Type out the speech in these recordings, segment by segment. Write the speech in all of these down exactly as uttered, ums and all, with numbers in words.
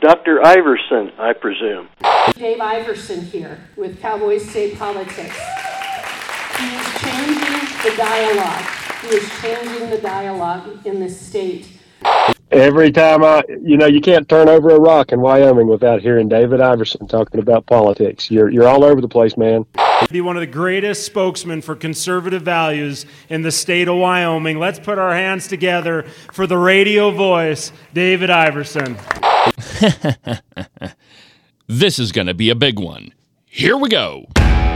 Doctor Iverson, I presume. Dave Iverson here with Cowboy State Politics. He is changing the dialogue. He is changing the dialogue in this state. Every time I, you know, you can't turn over a rock in Wyoming without hearing David Iverson talking about politics. You're you're all over the place, man. Be one of the greatest spokesmen for conservative values in the state of Wyoming. Let's put our hands together for the radio voice, David Iverson. This is going to be a big one. Here we go.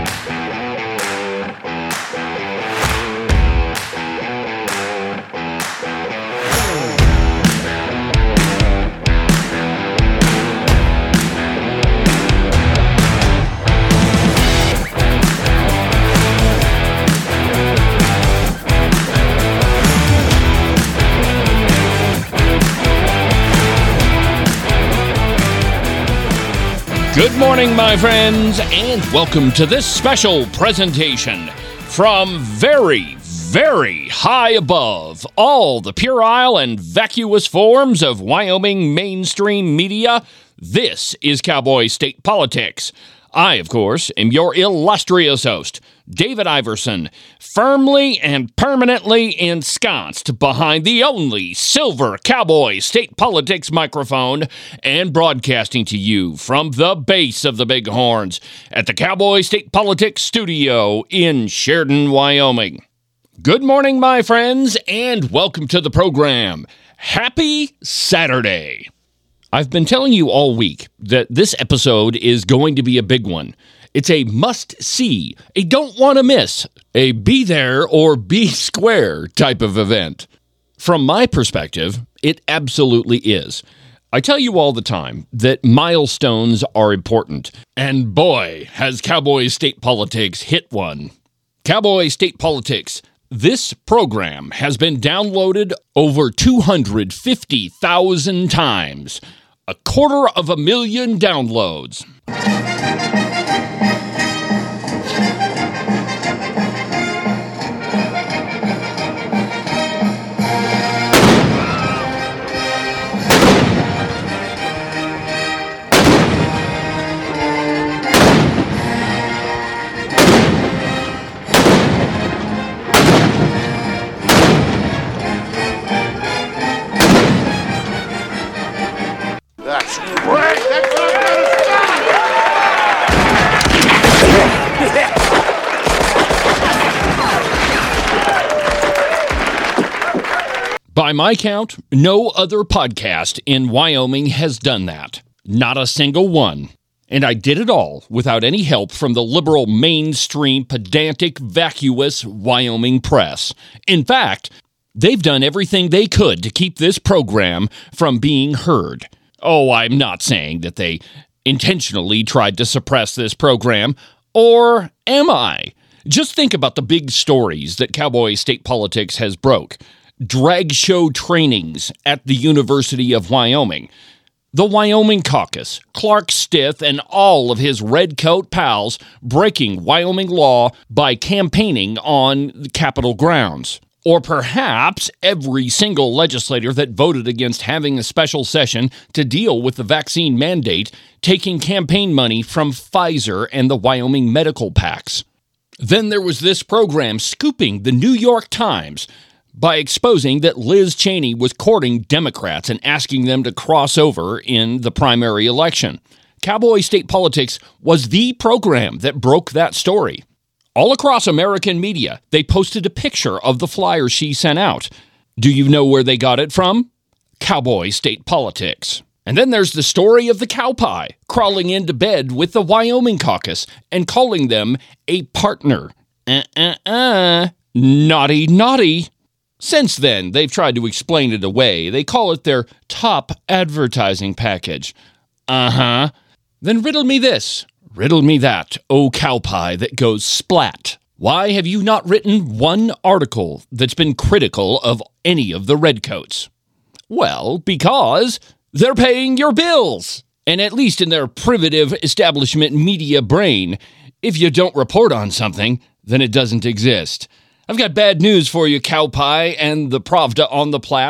Good morning, my friends, and welcome to this special presentation from very, very high above all the puerile and vacuous forms of Wyoming mainstream media. This is Cowboy State Politics. I, of course, am your illustrious host, David Iverson, firmly and permanently ensconced behind the only silver Cowboy State Politics microphone and broadcasting to you from the base of the Bighorns at the Cowboy State Politics studio in Sheridan, Wyoming. Good morning, my friends, and welcome to the program. Happy Saturday. I've been telling you all week that this episode is going to be a big one. It's a must-see, a don't-want-to-miss, a be-there or be-square type of event. From my perspective, it absolutely is. I tell you all the time that milestones are important, and boy, has Cowboy State Politics hit one. Cowboy State Politics. This program has been downloaded over two hundred fifty thousand times. A quarter of a million downloads. That's great! That's what I'm gonna stop! By my count, no other podcast in Wyoming has done that. Not a single one. And I did it all without any help from the liberal, mainstream, pedantic, vacuous Wyoming press. In fact, they've done everything they could to keep this program from being heard. Oh, I'm not saying that they intentionally tried to suppress this program, or am I? Just think about the big stories that Cowboy State Politics has broke. Drag show trainings at the University of Wyoming. The Wyoming Caucus, Clark Stith and all of his redcoat pals breaking Wyoming law by campaigning on the Capitol grounds. Or perhaps every single legislator that voted against having a special session to deal with the vaccine mandate taking campaign money from Pfizer and the Wyoming medical PACs. Then there was this program scooping the New York Times by exposing that Liz Cheney was courting Democrats and asking them to cross over in the primary election. Cowboy State Politics was the program that broke that story. All across American media, they posted a picture of the flyer she sent out. Do you know where they got it from? Cowboy State Politics. And then there's the story of the cow pie crawling into bed with the Wyoming caucus and calling them a partner. Uh-uh-uh. Naughty, naughty. Since then, they've tried to explain it away. They call it their top advertising package. Uh-huh. Then riddle me this. Riddle me that, oh cow pie that goes splat. Why have you not written one article that's been critical of any of the redcoats? Well, because they're paying your bills. And at least in their primitive establishment media brain, if you don't report on something, then it doesn't exist. I've got bad news for you, cow pie and the Pravda on the Platte.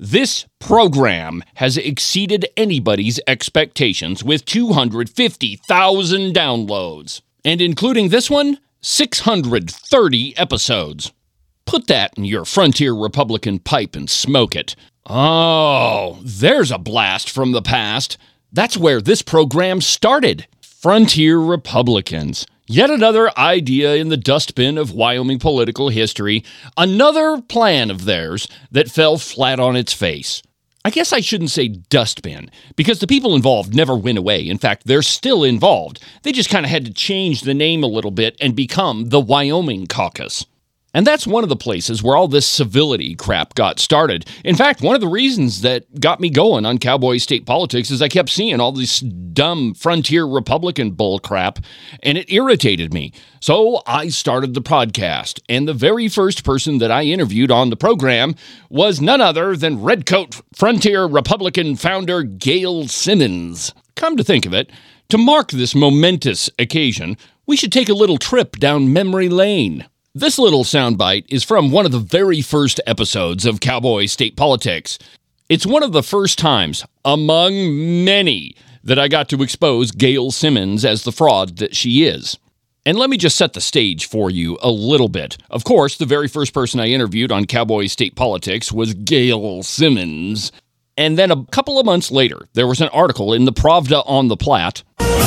This program has exceeded anybody's expectations with two hundred fifty thousand downloads. And including this one, six hundred thirty episodes. Put that in your Frontier Republican pipe and smoke it. Oh, there's a blast from the past. That's where this program started. Frontier Republicans. Yet another idea in the dustbin of Wyoming political history. Another plan of theirs that fell flat on its face. I guess I shouldn't say dustbin, because the people involved never went away. In fact, they're still involved. They just kind of had to change the name a little bit and become the Wyoming Caucus. And that's one of the places where all this civility crap got started. In fact, one of the reasons that got me going on Cowboy State Politics is I kept seeing all this dumb Frontier Republican bull crap, and it irritated me. So I started the podcast, and the very first person that I interviewed on the program was none other than Redcoat Frontier Republican founder Gail Simmons. Come to think of it, to mark this momentous occasion, we should take a little trip down memory lane. This little soundbite is from one of the very first episodes of Cowboy State Politics. It's one of the first times, among many, that I got to expose Gail Simmons as the fraud that she is. And let me just set the stage for you a little bit. Of course, the very first person I interviewed on Cowboy State Politics was Gail Simmons. And then a couple of months later, there was an article in the Pravda on the Platte.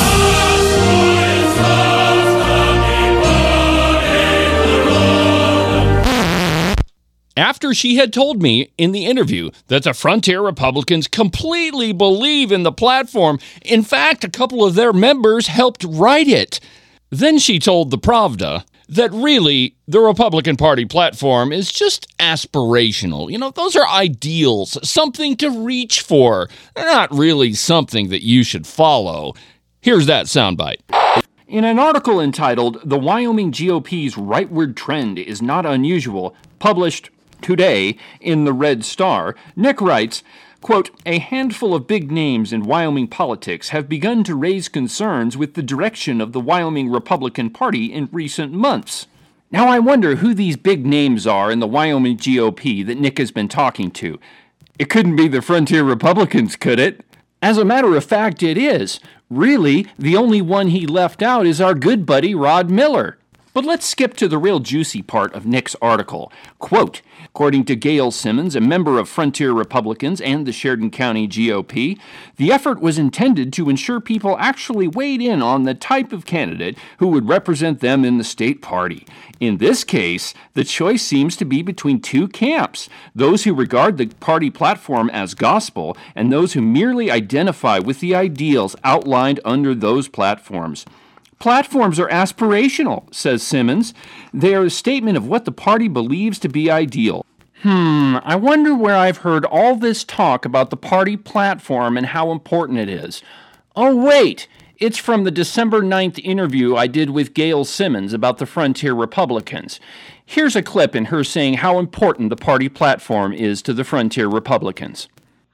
After she had told me in the interview that the Frontier Republicans completely believe in the platform. In fact, a couple of their members helped write it. Then she told the Pravda that really the Republican Party platform is just aspirational. You know, those are ideals, something to reach for. They're not really something that you should follow. Here's that soundbite. In an article entitled, "The Wyoming G O P's Rightward Trend is Not Unusual," published today in the Red Star, Nick writes, quote, "A handful of big names in Wyoming politics have begun to raise concerns with the direction of the Wyoming Republican Party in recent months. Now I wonder who these big names are in the Wyoming G O P that Nick has been talking to. It couldn't be the Frontier Republicans, could it? As a matter of fact, it is. Really, the only one he left out is our good buddy Rod Miller." But let's skip to the real juicy part of Nick's article. Quote, "According to Gail Simmons, a member of Frontier Republicans and the Sheridan County G O P, the effort was intended to ensure people actually weighed in on the type of candidate who would represent them in the state party. In this case, the choice seems to be between two camps, those who regard the party platform as gospel and those who merely identify with the ideals outlined under those platforms. Platforms are aspirational," says Simmons. "They are a statement of what the party believes to be ideal." Hmm, I wonder where I've heard all this talk about the party platform and how important it is. Oh, wait, it's from the December ninth interview I did with Gail Simmons about the Frontier Republicans. Here's a clip in her saying how important the party platform is to the Frontier Republicans.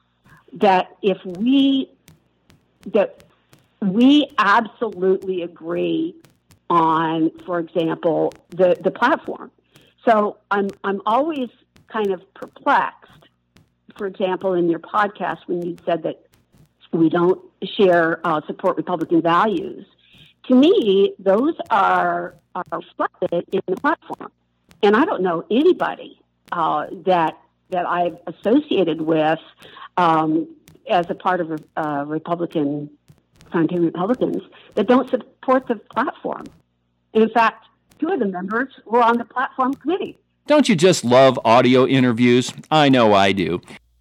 That if we... that We absolutely agree on, for example, the, the platform. So I'm I'm always kind of perplexed, for example, in your podcast when you said that we don't share, uh, support Republican values. To me, those are, are reflected in the platform. And I don't know anybody uh, that, that I've associated with um, as a part of a uh, Republican Frontier Republicans that don't support the platform. And in fact, two of the members were on the platform committee. Don't you just love audio interviews? I know I do.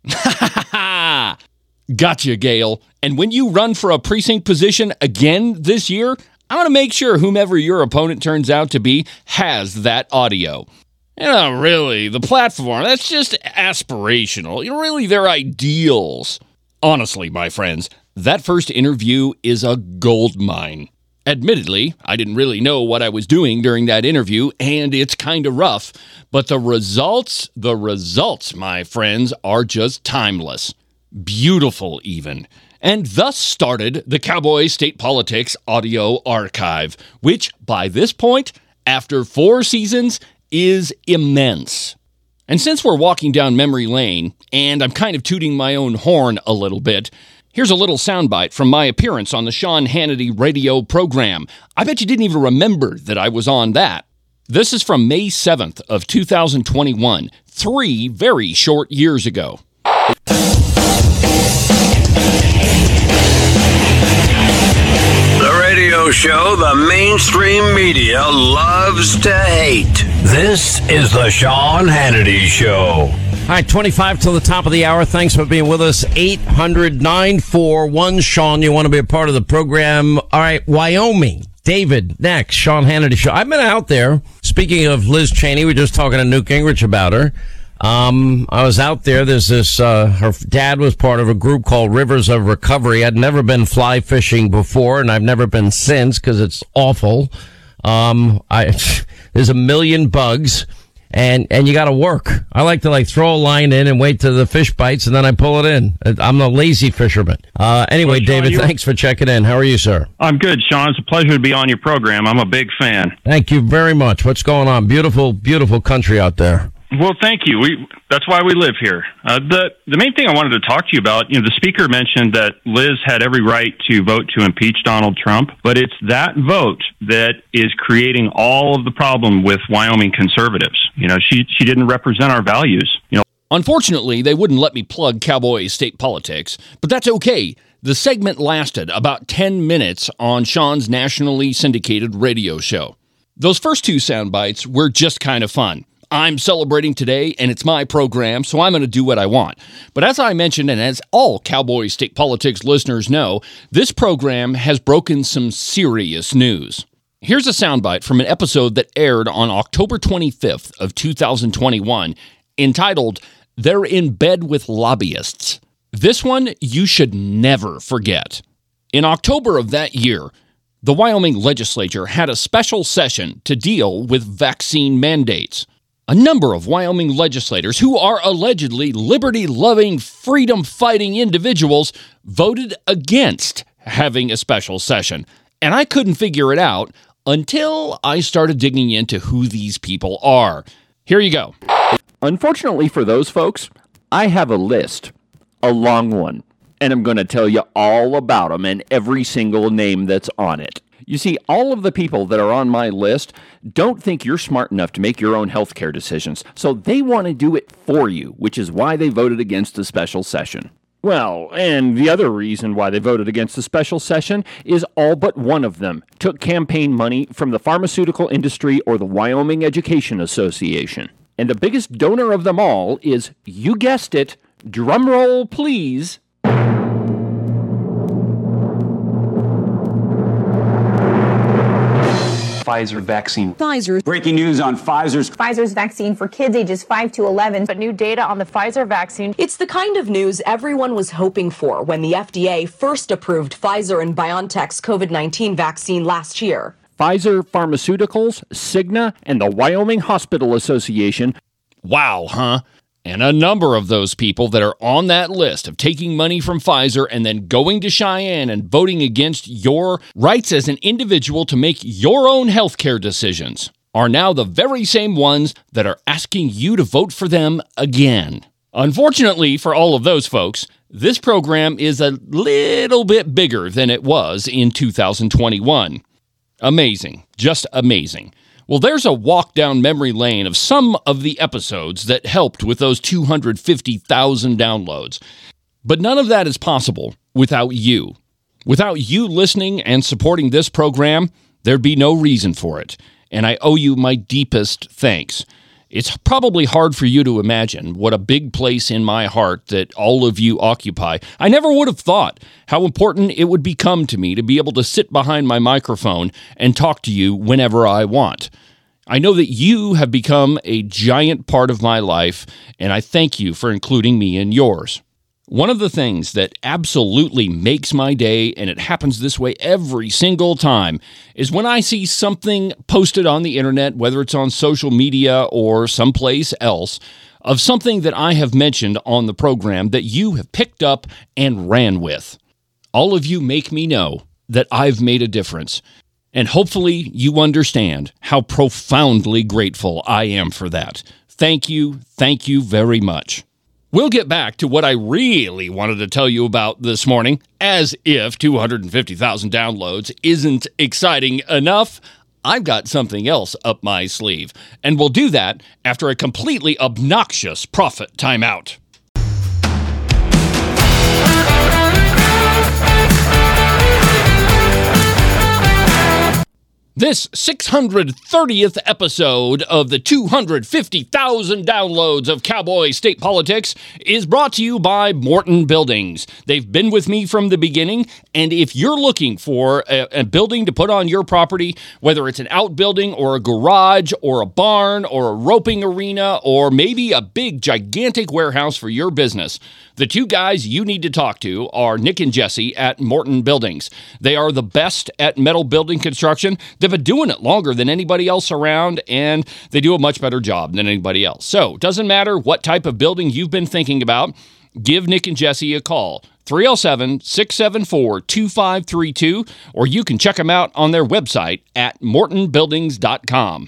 Gotcha, Gail. And when you run for a precinct position again this year, I want to make sure whomever your opponent turns out to be has that audio. You know, really, the platform, that's just aspirational. You know, really, they're ideals. Honestly, my friends, that first interview is a gold mine. Admittedly, I didn't really know what I was doing during that interview, and it's kind of rough, but the results, the results, my friends, are just timeless. Beautiful, even. And thus started the Cowboy State Politics Audio Archive, which, by this point, after four seasons, is immense. And since we're walking down memory lane, and I'm kind of tooting my own horn a little bit, here's a little soundbite from my appearance on the Sean Hannity radio program. I bet you didn't even remember that I was on that. This is from May seventh of two thousand twenty-one, three very short years ago. The radio show the mainstream media loves to hate. This is the Sean Hannity Show. All right, twenty-five till the top of the hour. Thanks for being with us. eight hundred nine four one Sean. You want to be a part of the program. All right, Wyoming. David, next. Sean Hannity Show. I've been out there. Speaking of Liz Cheney, we were just talking to Newt Gingrich about her. Um, I was out there. There's this, uh, her dad was part of a group called Rivers of Recovery. I'd never been fly fishing before, and I've never been since because it's awful. Um, I, there's a million bugs. And, and you gotta work. I like to like throw a line in and wait till the fish bites and then I pull it in. I'm a lazy fisherman. Uh, anyway, well, Sean, David, thanks for checking in. How are you, sir? I'm good, Sean. It's a pleasure to be on your program. I'm a big fan. Thank you very much. What's going on? Beautiful, beautiful country out there. Well, thank you. We that's why we live here. Uh, the the main thing I wanted to talk to you about, you know, the speaker mentioned that Liz had every right to vote to impeach Donald Trump, but it's that vote that is creating all of the problem with Wyoming conservatives. You know, she she didn't represent our values. You know, unfortunately, they wouldn't let me plug Cowboy State Politics, but that's okay. The segment lasted about ten minutes on Sean's nationally syndicated radio show. Those first two sound bites were just kind of fun. I'm celebrating today, and it's my program, so I'm going to do what I want. But as I mentioned, and as all Cowboy State Politics listeners know, this program has broken some serious news. Here's a soundbite from an episode that aired on October twenty-fifth of two thousand twenty-one, entitled, "They're in Bed with Lobbyists." This one you should never forget. In October of that year, the Wyoming legislature had a special session to deal with vaccine mandates. A number of Wyoming legislators who are allegedly liberty-loving, freedom-fighting individuals voted against having a special session. And I couldn't figure it out until I started digging into who these people are. Here you go. Unfortunately for those folks, I have a list, a long one, and I'm going to tell you all about them and every single name that's on it. You see, all of the people that are on my list don't think you're smart enough to make your own healthcare decisions, so they want to do it for you, which is why they voted against the special session. Well, and the other reason why they voted against the special session is all but one of them took campaign money from the pharmaceutical industry or the Wyoming Education Association. And the biggest donor of them all is, you guessed it, drumroll please, Pfizer vaccine. Pfizer. Breaking news on Pfizer's. Pfizer's vaccine for kids ages five to eleven. But new data on the Pfizer vaccine. It's the kind of news everyone was hoping for when the F D A first approved Pfizer and BioNTech's COVID nineteen vaccine last year. Pfizer Pharmaceuticals, Cigna, and the Wyoming Hospital Association. Wow, huh? And a number of those people that are on that list of taking money from Pfizer and then going to Cheyenne and voting against your rights as an individual to make your own healthcare decisions are now the very same ones that are asking you to vote for them again. Unfortunately for all of those folks, this program is a little bit bigger than it was in two thousand twenty-one. Amazing. Just amazing. Well, there's a walk down memory lane of some of the episodes that helped with those two hundred fifty thousand downloads. But none of that is possible without you. Without you listening and supporting this program, there'd be no reason for it. And I owe you my deepest thanks. It's probably hard for you to imagine what a big place in my heart that all of you occupy. I never would have thought how important it would become to me to be able to sit behind my microphone and talk to you whenever I want. I know that you have become a giant part of my life, and I thank you for including me in yours. One of the things that absolutely makes my day, and it happens this way every single time, is when I see something posted on the internet, whether it's on social media or someplace else, of something that I have mentioned on the program that you have picked up and ran with. All of you make me know that I've made a difference, and hopefully you understand how profoundly grateful I am for that. Thank you, thank you very much. We'll get back to what I really wanted to tell you about this morning, as if two hundred fifty thousand downloads isn't exciting enough. I've got something else up my sleeve, and we'll do that after a completely obnoxious profit timeout. This six hundred thirtieth episode of the two hundred fifty thousand downloads of Cowboy State Politics is brought to you by Morton Buildings. They've been with me from the beginning, and if you're looking for a, a building to put on your property, whether it's an outbuilding or a garage or a barn or a roping arena or maybe a big gigantic warehouse for your business, the two guys you need to talk to are Nick and Jesse at Morton Buildings. They are the best at metal building construction. They've been doing it longer than anybody else around, and they do a much better job than anybody else. So, doesn't matter what type of building you've been thinking about, give Nick and Jesse a call. three oh seven, six seven four, two five three two, or you can check them out on their website at morton buildings dot com.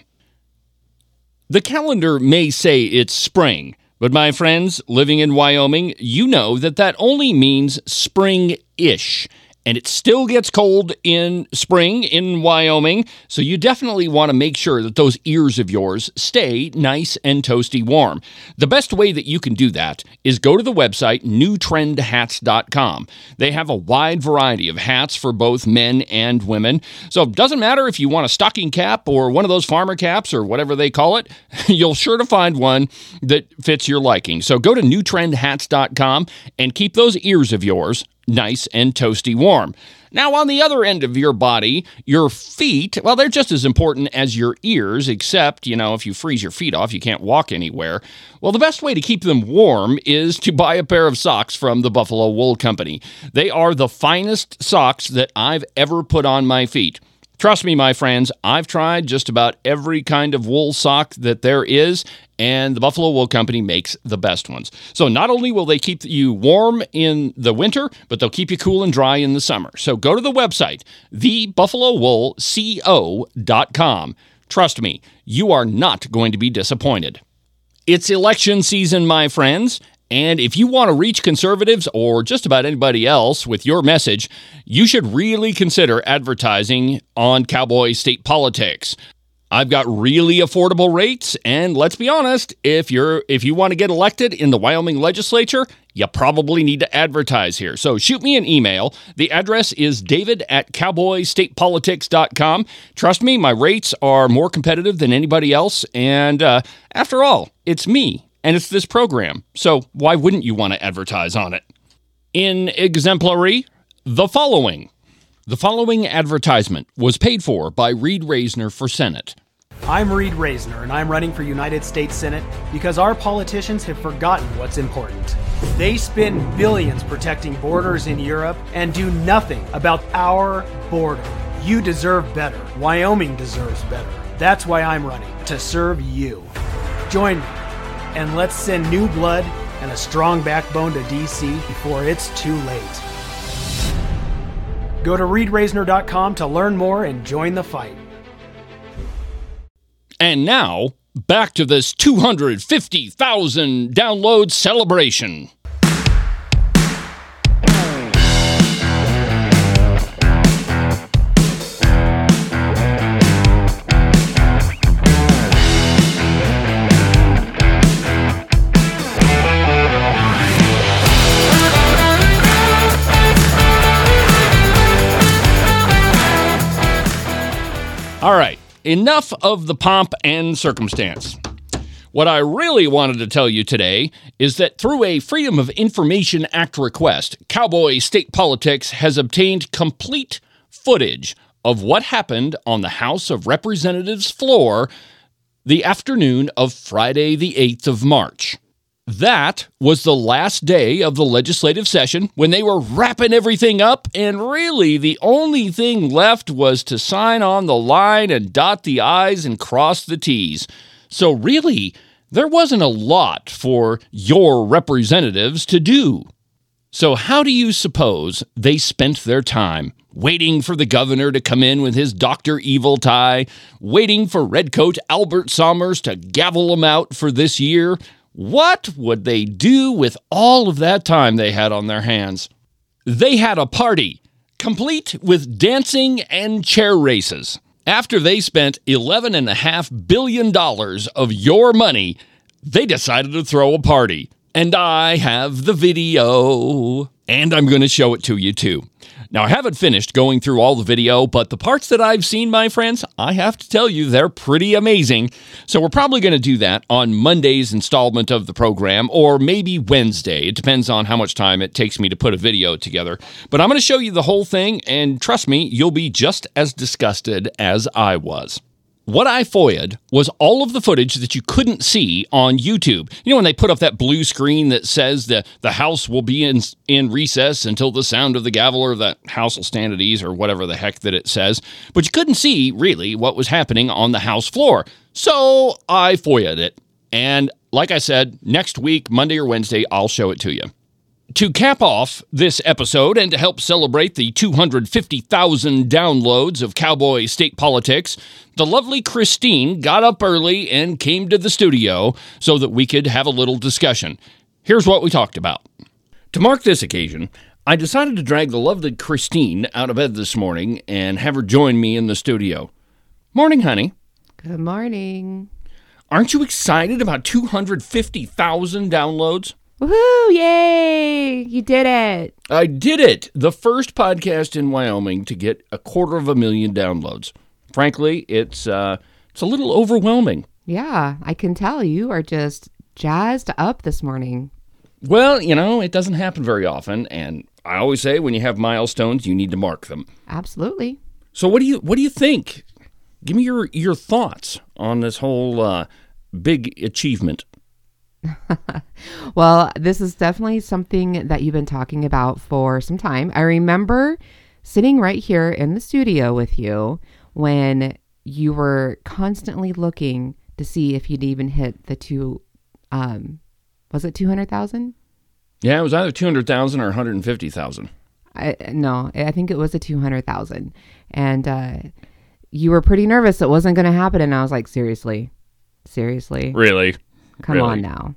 The calendar may say it's spring, but my friends living in Wyoming, you know that that only means spring-ish. And it still gets cold in spring in Wyoming, so you definitely want to make sure that those ears of yours stay nice and toasty warm. The best way that you can do that is go to the website new trend hats dot com. They have a wide variety of hats for both men and women, so it doesn't matter if you want a stocking cap or one of those farmer caps or whatever they call it, you'll sure to find one that fits your liking. So go to new trend hats dot com and keep those ears of yours nice and toasty warm. Now, on the other end of your body, your feet, well, they're just as important as your ears, except, you know, if you freeze your feet off, you can't walk anywhere. Well, the best way to keep them warm is to buy a pair of socks from the Buffalo Wool Company. They are the finest socks that I've ever put on my feet. Trust me, my friends, I've tried just about every kind of wool sock that there is, and the Buffalo Wool Company makes the best ones. So not only will they keep you warm in the winter, but they'll keep you cool and dry in the summer. So go to the website, the buffalo wool co dot com. Trust me, you are not going to be disappointed. It's election season, my friends. And if you want to reach conservatives or just about anybody else with your message, you should really consider advertising on Cowboy State Politics. I've got really affordable rates, and let's be honest, if you're if you want to get elected in the Wyoming legislature, you probably need to advertise here. So shoot me an email. The address is david at cowboy state politics dot com. Trust me, my rates are more competitive than anybody else, and uh, after all, it's me. And it's this program, so why wouldn't you want to advertise on it? In exemplary, the following. The following advertisement was paid for by Reed Reisner for Senate. I'm Reed Reisner, and I'm running for United States Senate because our politicians have forgotten what's important. They spend billions protecting borders in Europe and do nothing about our border. You deserve better. Wyoming deserves better. That's why I'm running, to serve you. Join me. And let's send new blood and a strong backbone to D C before it's too late. Go to reed reisner dot com to learn more and join the fight. And now, back to this two hundred fifty thousand download celebration. All right, enough of the pomp and circumstance. What I really wanted to tell you today is that through a Freedom of Information Act request, Cowboy State Politics has obtained complete footage of what happened on the House of Representatives floor the afternoon of Friday, the eighth of March. That was the last day of the legislative session when they were wrapping everything up, and really the only thing left was to sign on the line and dot the I's and cross the T's. So really, there wasn't a lot for your representatives to do. So how do you suppose they spent their time? Waiting for the governor to come in with his Doctor Evil tie? Waiting for Redcoat Albert Sommers to gavel them out for this year? What would they do with all of that time they had on their hands? They had a party, complete with dancing and chair races. After they spent eleven point five billion dollars of your money, they decided to throw a party. And I have the video, and I'm going to show it to you too. Now, I haven't finished going through all the video, but the parts that I've seen, my friends, I have to tell you, they're pretty amazing. So we're probably going to do that on Monday's installment of the program, or maybe Wednesday. It depends on how much time it takes me to put a video together. But I'm going to show you the whole thing, and trust me, you'll be just as disgusted as I was. What I F O I'd was all of the footage that you couldn't see on YouTube. You know, when they put up that blue screen that says that the House will be in in recess until the sound of the gavel, or the House will stand at ease, or whatever the heck that it says. But you couldn't see, really, what was happening on the House floor. So I F O I'd it. And like I said, next week, Monday or Wednesday, I'll show it to you. To cap off this episode and to help celebrate the two hundred fifty thousand downloads of Cowboy State Politics, the lovely Christine got up early and came to the studio so that we could have a little discussion. Here's what we talked about. To mark this occasion, I decided to drag the lovely Christine out of bed this morning and have her join me in the studio. Morning, honey. Good morning. Aren't you excited about two hundred fifty thousand downloads? Woohoo! Yay! You did it. I did it. The first podcast in Wyoming to get a quarter of a million downloads. Frankly, it's uh, it's a little overwhelming. Yeah, I can tell you are just jazzed up this morning. Well, you know, it doesn't happen very often, and I always say when you have milestones, you need to mark them. Absolutely. So, what do you what do you think? Give me your your thoughts on this whole uh, big achievement. Well, this is definitely something that you've been talking about for some time. I remember sitting right here in the studio with you when you were constantly looking to see if you'd even hit the two, um, was it two hundred thousand? Yeah, it was either two hundred thousand or one hundred fifty thousand. I, no, I think it was a two hundred thousand. And uh, you were pretty nervous it wasn't going to happen. And I was like, seriously? Seriously? Really? Come really? on now.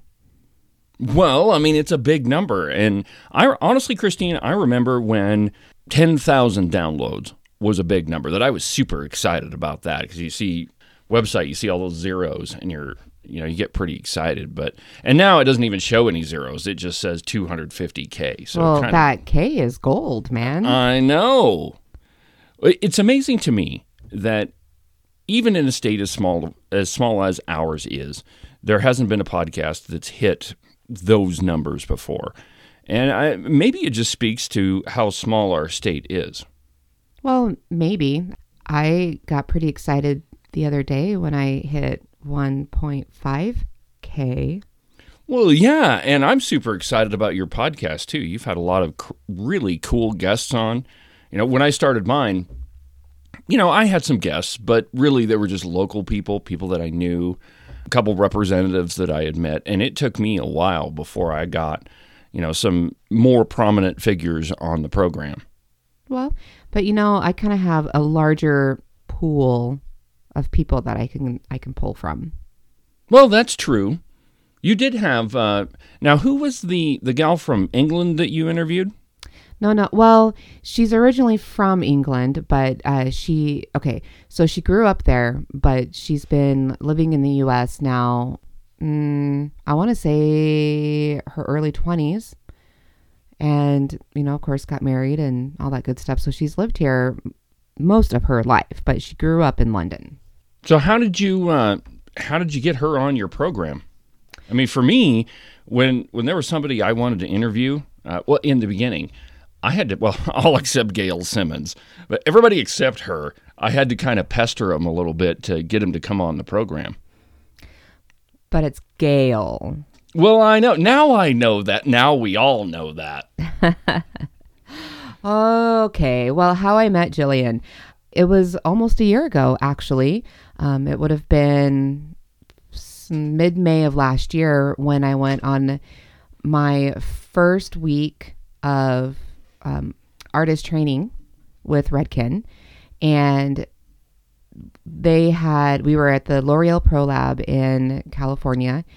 Well, I mean, it's a big number. And I honestly, Christine, I remember when ten thousand downloads was a big number, that I was super excited about that, because you see website, you see all those zeros and you're, you know, you get pretty excited. But, and now it doesn't even show any zeros. It just says two hundred fifty K. So well, kinda, that K is gold, man. I know. It's amazing to me that even in a state as small as small as ours is, there hasn't been a podcast that's hit those numbers before. And I, maybe it just speaks to how small our state is. Well, maybe. I got pretty excited the other day when I hit one point five K. Well, yeah, and I'm super excited about your podcast, too. You've had a lot of c- really cool guests on. You know, when I started mine, you know, I had some guests, but really they were just local people, people that I knew, a couple representatives that I had met, and it took me a while before I got, you know, some more prominent figures on the program. Well, but you know, I kind of have a larger pool of people that I can I can pull from. Well, that's true. You did have, uh, now who was the, the gal from England that you interviewed? No, no. Well, she's originally from England, but uh, she, okay, so she grew up there, but she's been living in the U S now, mm, I want to say her early twenties. And, you know, of course, got married and all that good stuff. So she's lived here most of her life, but she grew up in London. So how did you, uh, how did you get her on your program? I mean, for me, when when there was somebody I wanted to interview, uh, well, in the beginning, I had to, well, all except Gail Simmons, but everybody except her, I had to kind of pester them a little bit to get them to come on the program. But it's Gail. Well, I know. Now I know that. Now we all know that. Okay. Well, how I met Jillian. It was almost a year ago, actually. Um, it would have been mid-May of last year when I went on my first week of um, artist training with Redken, and they had, we were at the L'Oreal Pro Lab in California,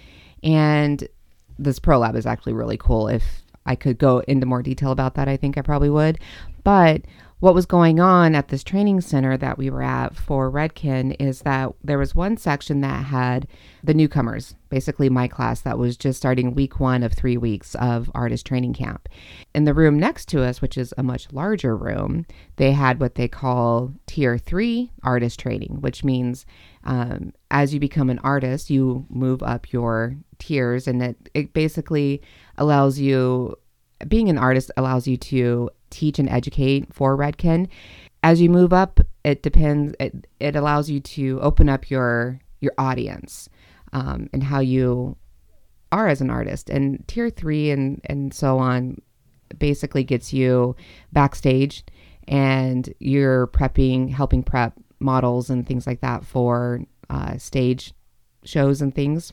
and this Pro Lab is actually really cool. If I could go into more detail about that, I think I probably would. But what was going on at this training center that we were at for Redken is that there was one section that had the newcomers, basically my class that was just starting week one of three weeks of artist training camp. In the room next to us, which is a much larger room, they had what they call tier three artist training, which means um, as you become an artist, you move up your tiers, and it, it basically allows you, being an artist allows you to teach and educate for Redken. As you move up, it depends, it, it allows you to open up your your audience um, and how you are as an artist. And tier three and, and so on basically gets you backstage, and you're prepping, helping prep models and things like that for uh, stage shows and things.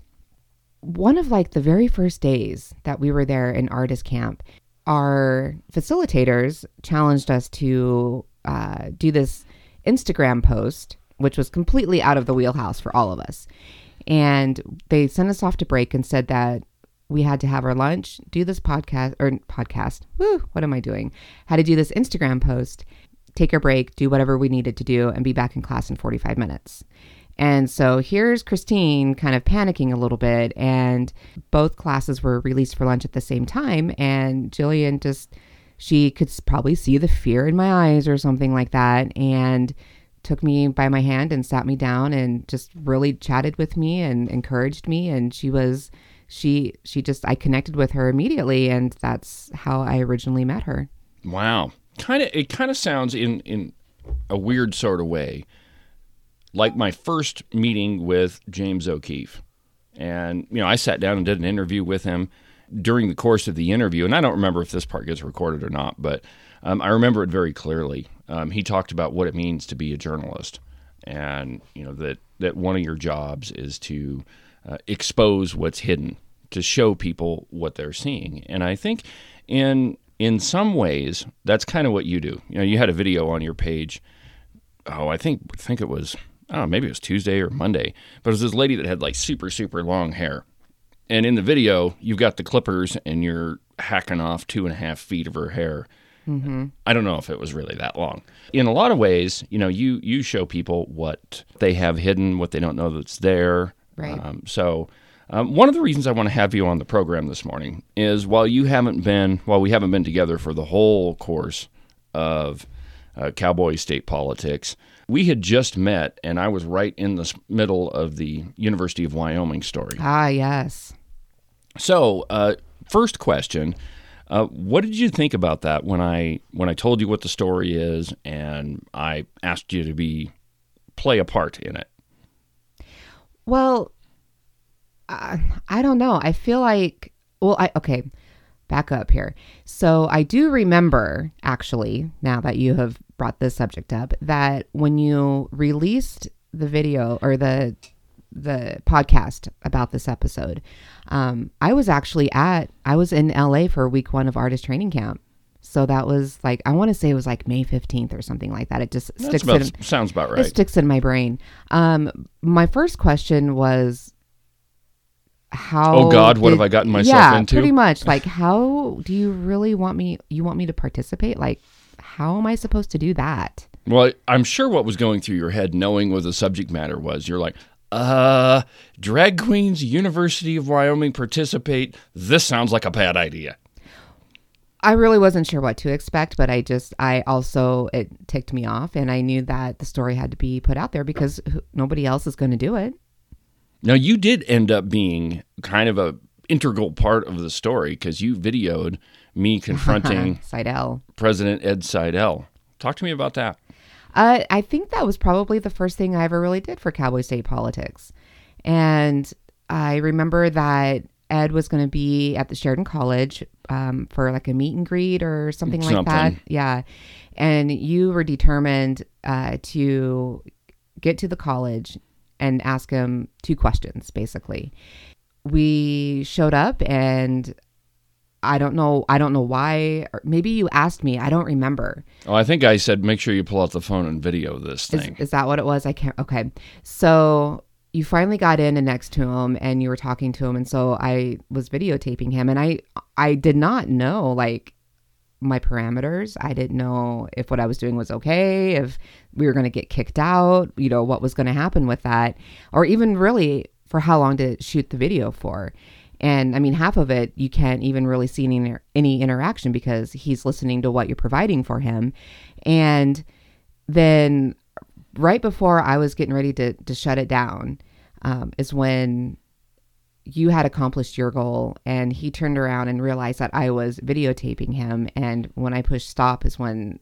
One of like the very first days that we were there in artist camp, our facilitators challenged us to uh, do this Instagram post, which was completely out of the wheelhouse for all of us. And they sent us off to break and said that we had to have our lunch, do this podcast, or podcast, woo, what am I doing? Had to do this Instagram post, take a break, do whatever we needed to do, and be back in class in forty-five minutes. And so here's Christine kind of panicking a little bit, and both classes were released for lunch at the same time. And Jillian just, she could probably see the fear in my eyes or something like that, and took me by my hand and sat me down and just really chatted with me and encouraged me. And she was, she, she just, I connected with her immediately, and that's how I originally met her. Wow. Kind of, it kind of sounds in, in a weird sort of way like my first meeting with James O'Keefe. And, you know, I sat down and did an interview with him during the course of the interview. And I don't remember if this part gets recorded or not, but um, I remember it very clearly. Um, he talked about what it means to be a journalist, and, you know, that, that one of your jobs is to uh, expose what's hidden, to show people what they're seeing. And I think in in some ways, that's kind of what you do. You know, you had a video on your page. Oh, I think I think it was, I don't know, maybe it was Tuesday or Monday, but it was this lady that had like super, super long hair. And in the video, you've got the clippers and you're hacking off two and a half feet of her hair. Mm-hmm. I don't know if it was really that long. In a lot of ways, you know, you, you show people what they have hidden, what they don't know that's there. Right. Um, so um, one of the reasons I want to have you on the program this morning is while you haven't been, while we haven't been together for the whole course of uh, Cowboy State Politics, we had just met, and I was right in the middle of the University of Wyoming story. Ah, yes. So, uh, first question, uh, what did you think about that when I when I told you what the story is and I asked you to be play a part in it? Well, uh, I don't know. I feel like, well, I okay, back up here. So I do remember, actually, now that you have brought this subject up, that when you released the video or the the podcast about this episode, um, I was actually at, I was in L A for week one of artist training camp. So that was like, I want to say it was like May fifteenth or something like that. It just That's sticks about, in, sounds about right. It sticks in my brain. Um, my first question was, how oh God, what did, have I gotten myself yeah, into? Pretty much. Like, how do you really want me, you want me to participate? Like, how am I supposed to do that? Well, I'm sure what was going through your head, knowing what the subject matter was, you're like, uh, drag queens, University of Wyoming participate. This sounds like a bad idea. I really wasn't sure what to expect, but I just, I also, it ticked me off, and I knew that the story had to be put out there because nobody else is going to do it. Now, you did end up being kind of a integral part of the story because you videoed me confronting Seidel. President Ed Seidel. Talk to me about that. Uh, I think that was probably the first thing I ever really did for Cowboy State Politics. And I remember that Ed was going to be at the Sheridan College um, for like a meet and greet or something, something. like that. Yeah. And you were determined uh, to get to the college and ask him two questions, basically. We showed up, and I don't know. I don't know why. Or maybe you asked me. I don't remember. Oh, I think I said, make sure you pull out the phone and video this Is, thing. is that what it was? I can't. Okay. So you finally got in and next to him and you were talking to him. And so I was videotaping him and I, I did not know like my parameters. I didn't know if what I was doing was okay, if we were going to get kicked out, you know, what was going to happen with that, or even really for how long to shoot the video for. And I mean, half of it, you can't even really see any, any interaction because he's listening to what you're providing for him. And then right before I was getting ready to, to shut it down um, is when you had accomplished your goal and he turned around and realized that I was videotaping him. And when I pushed stop is when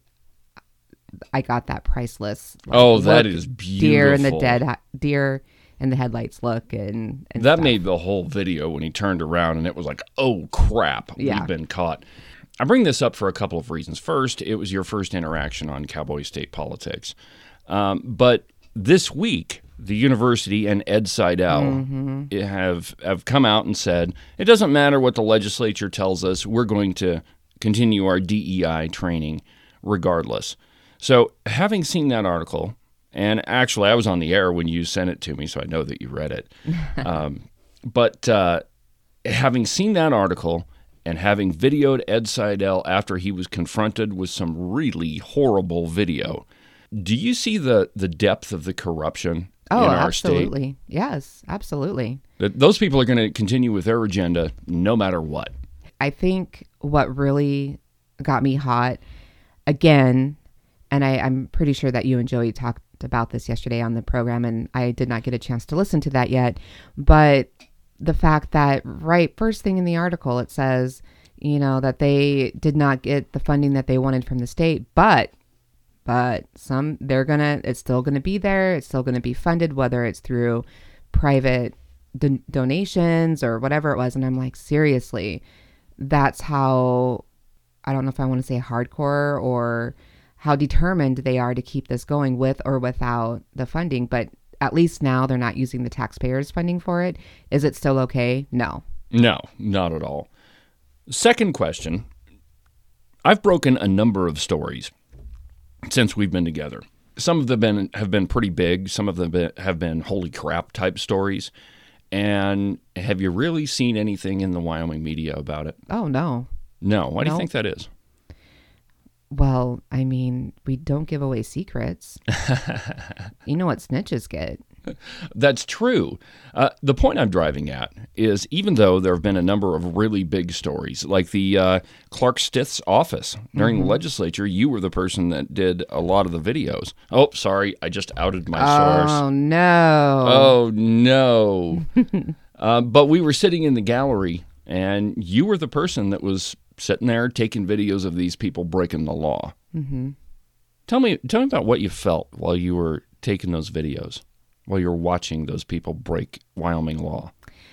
I got that priceless. Like, oh, that look, is beautiful. Deer in the dead, deer in the headlights look. And, and that stuff. made the whole video when he turned around and it was like, oh crap, yeah. We've been caught. I bring this up for a couple of reasons. First, it was your first interaction on Cowboy State Politics. Um, but this week, the university and Ed Seidel mm-hmm. have have come out and said, it doesn't matter what the legislature tells us, we're going to continue our D E I training regardless. So having seen that article, and actually I was on the air when you sent it to me, so I know that you read it. um, but uh, having seen that article and having videoed Ed Seidel after he was confronted with some really horrible video, do you see the, the depth of the corruption oh, in our absolutely. state? Yes, absolutely. That those people are going to continue with their agenda no matter what. I think what really got me hot, again, and I, I'm pretty sure that you and Joey talked about this yesterday on the program, and I did not get a chance to listen to that yet, but the fact that right first thing in the article, it says, you know, that they did not get the funding that they wanted from the state, but But some, they're going to, it's still going to be there. It's still going to be funded, whether it's through private don- donations or whatever it was. And I'm like, seriously, that's how, I don't know if I want to say hardcore or how determined they are to keep this going with or without the funding. But at least now they're not using the taxpayers' funding for it. Is it still okay? No. No, not at all. Second question. I've broken a number of stories since we've been together. Some of them been, have been pretty big. Some of them been, have been holy crap type stories. And have you really seen anything in the Wyoming media about it? Oh, no. No. Why do No. you think that is? Well, I mean, we don't give away secrets. You know what snitches get. That's true. Uh, the point I'm driving at is even though there have been a number of really big stories, like the uh, Clark Stith's office during Mm-hmm. the legislature, you were the person that did a lot of the videos. Oh, sorry, I just outed my Oh, source. no. Oh, no. uh, but we were sitting in the gallery, and you were the person that was sitting there taking videos of these people breaking the law. Mm-hmm. Tell me, tell me about what you felt while you were taking those videos, while you were watching those people break Wyoming law.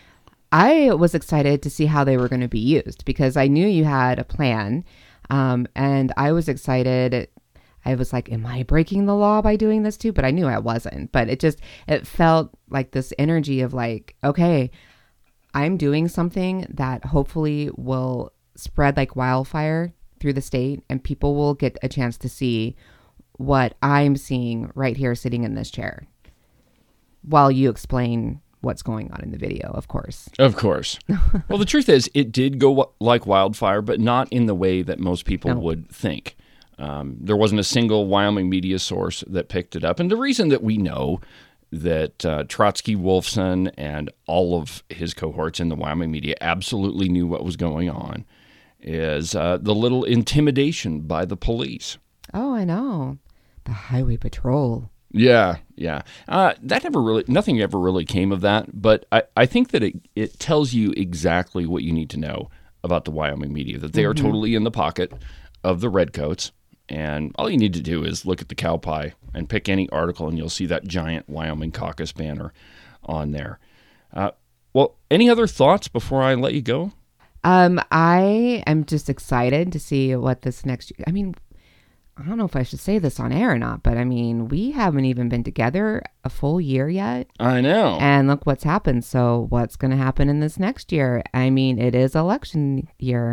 I was excited to see how they were going to be used because I knew you had a plan. Um, and I was excited. I was like, am I breaking the law by doing this too? But I knew I wasn't. But it just, it felt like this energy of like, okay, I'm doing something that hopefully will spread like wildfire through the state and people will get a chance to see what I'm seeing right here sitting in this chair while you explain what's going on in the video, of course. Of course. Well, the truth is it did go w- like wildfire, but not in the way that most people No. would think. Um, there wasn't a single Wyoming media source that picked it up. And the reason that we know that uh, Trotsky Wolfson and all of his cohorts in the Wyoming media absolutely knew what was going on is uh, the little intimidation by the police. Oh, I know. The highway patrol. Yeah, yeah. Uh, that never really, nothing ever really came of that, but I, I think that it, it tells you exactly what you need to know about the Wyoming media, that they are Mhm. totally in the pocket of the redcoats, and all you need to do is look at the cow pie and pick any article, and you'll see that giant Wyoming caucus banner on there. Uh, well, any other thoughts before I let you go? Um, I am just excited to see what this next year. I mean, I don't know if I should say this on air or not, but I mean, we haven't even been together a full year yet. I know. And look what's happened. So what's going to happen in this next year? I mean, it is election year.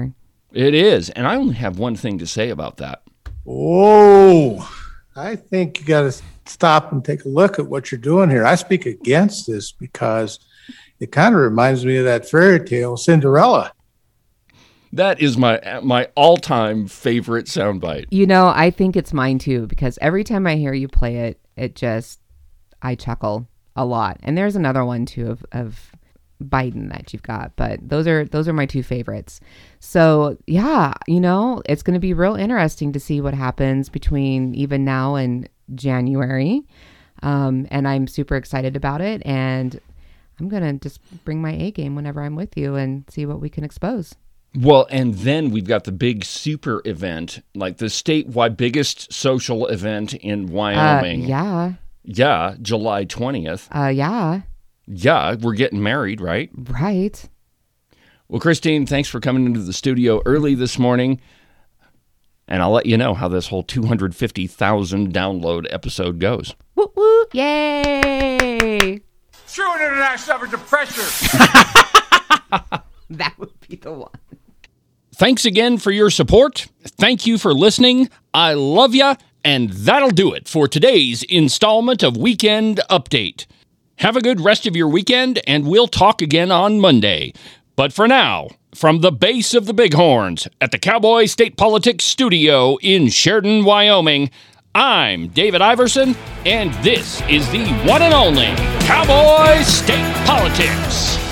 It is. And I only have one thing to say about that. Oh, I think you got to stop and take a look at what you're doing here. I speak against this because it kind of reminds me of that fairy tale, Cinderella. That is my my all-time favorite soundbite. You know, I think it's mine too, because every time I hear you play it, it just, I chuckle a lot. And there's another one too of, of Biden that you've got, but those are those are my two favorites. So yeah, you know, it's going to be real interesting to see what happens between even now and January. Um, and I'm super excited about it. And I'm going to just bring my A game whenever I'm with you and see what we can expose. Well, and then we've got the big super event, like the statewide biggest social event in Wyoming. Uh, yeah. Yeah, July twentieth. Uh, yeah. Yeah, we're getting married, right? Right. Well, Christine, thanks for coming into the studio early this morning. And I'll let you know how this whole two hundred fifty thousand download episode goes. Woo woo! Yay! True international average of pressure. That would be the one. Thanks again for your support. Thank you for listening. I love ya. And that'll do it for today's installment of Weekend Update. Have a good rest of your weekend, and we'll talk again on Monday. But for now, from the base of the Bighorns at the Cowboy State Politics Studio in Sheridan, Wyoming, I'm David Iverson, and this is the one and only Cowboy State Politics.